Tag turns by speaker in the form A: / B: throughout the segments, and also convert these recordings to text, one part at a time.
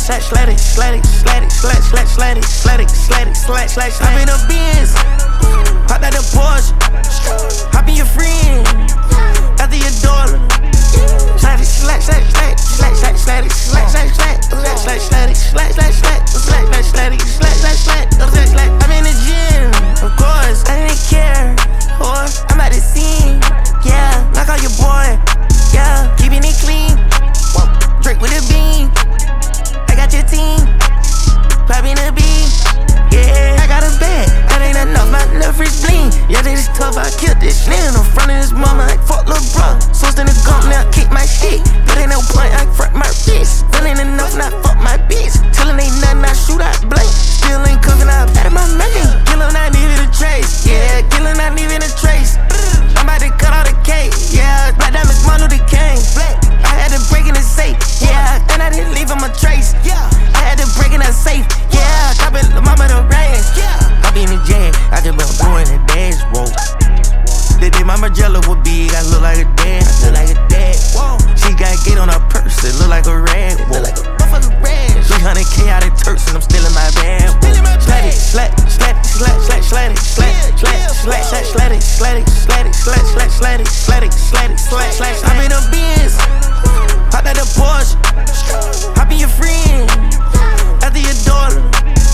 A: Hop in the Benz, hop out the Porsche, hop in your friend, after your daughter. I'm in the gym, of course, I didn't care, or I'm at the scene, yeah, knock out your boy, yeah, keeping it clean, drink with a bean, I got your team, popping a bean, yeah, I got a bag, that ain't enough, my left wrist bling, yeah, this is tough, I killed this shit in front of his mama, like fuck lil' bro, sourced in the gump, now kick my shit, but ain't no point, I front my wrist, that ain't enough, now fuck my bitch, tellin' ain't nothing, I shoot, I blank, still ain't coming out of my money, killin' I needed a trace, yeah, killin' I needed a trace, I'm about to cut all the cake, yeah, black diamonds, Martin Luther King, I had to break in the safe, yeah, and I didn't leave him a trace, yeah, I had to break in the safe, yeah, copy the mama the rain, yeah, I be in the jam, I just been doing the dance, whoa. They did my Margiela was big, I look like a dad, whoa. She got gate on her purse, it look like a rag, whoa. 300K out of Turks and I'm still in my bag, whoa. Slat it. I'm in the Benz, hop out the Porsche, hop in your friend, after your daughter.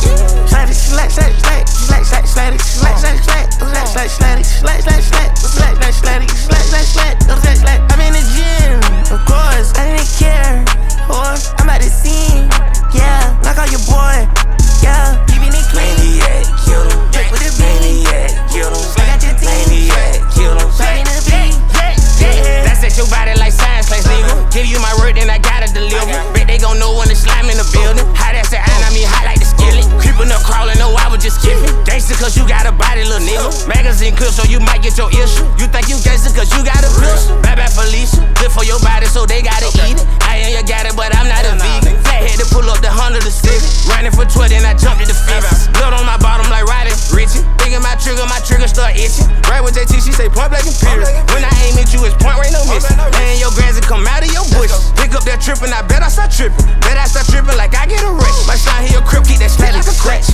A: I'm in the gym, of course, I didn't care, or I'm at the scene, yeah, knock out your boy, yeah, keeping it clean.
B: Maniac, kill him.
A: Drink with a bean.
B: Maniac, kill him.
A: I got your team.
B: Maniac, kill him.
A: Popping a bean.
C: That's at your body like science class, nigga. Give you my word, then I gotta deliver. Bet they gon' know when the slime in the building. Hot as the iron, I mean hot like the skillet. Creeping up, crawling, no, I was just skipping. Gangsta cause you got a body, little nigga. Magazine clip so you might get your issue. You think you gangsta cause you got a pistol. Bye bye Felicia, good for your body so they gotta eat it. I ain't you got it, but I'm not a vegan. Flathead to pull up the Honda to stick. Running for 12, then I jumped at the fences. Blood on my bottom like Roddy Richie. Thinking my trigger start itching. Right with JT, she say point blank and period. When I aim at you, it's point right, no miss. Man, your grass and come out of your bush. Pick up that trip and I bet I start tripping. Bet I start tripping like I get a rush. My son here a crip, keep that slat like a scratch.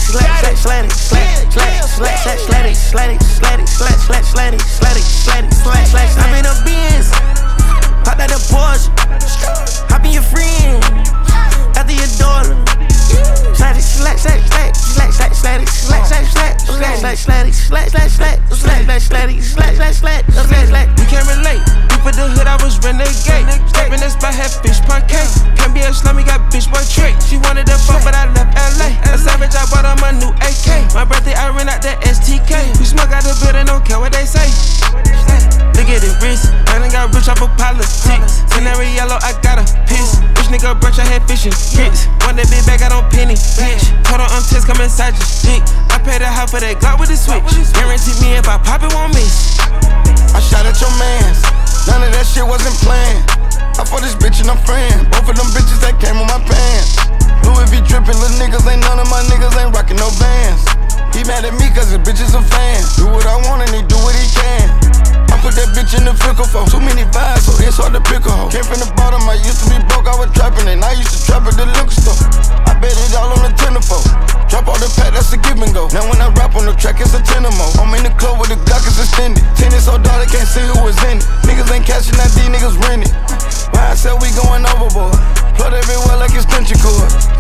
A: I'm in a Benz, hop out the Porsche, hop in your friend, after your daughter.
D: You can't relate. You put the hood, I was renegade. Step in this spot, had fish parquet. Can't be a slummy, got bitch boy trick. She wanted that fuck, but I left LA. A savage, I bought her my new AK. My birthday, I ran out that STK. We smoke out the building, don't care what they say. Look at the wrist, I done got rich off of politics. Canary yellow, I got a piss. Rich nigga brunch, I had fishing grits. Want that big bag, I don't penny bitch. Told her I'm test, come inside your dick. I paid a house for that Glock with the switch. Guarantee me if I pop it, won't miss.
E: I shot at your mans, none of that shit wasn't planned. I fought this bitch and I'm friend, both of them bitches that came on my pants. Louis V drippin', little niggas ain't none of my niggas ain't rockin' no Vans. He mad at me cause his bitch is a fan. Do what I want and he do what he can. I put that bitch in the fickle for too many vibes, so it's hard to pick a hoe. Came from the bottom, I used to be broke, I was trapping and I used to trap at the liquor store. I bet it all on the tenderfold. Drop all the pack, that's a give and go. Now when I rap on the track, it's a 10 or more. I'm in the club with the Glock is extended. Tennis so dark, they can't see who was in it. Niggas ain't cashing out, these niggas rented. Why I said we going overboard. Flood everywhere like extension cord.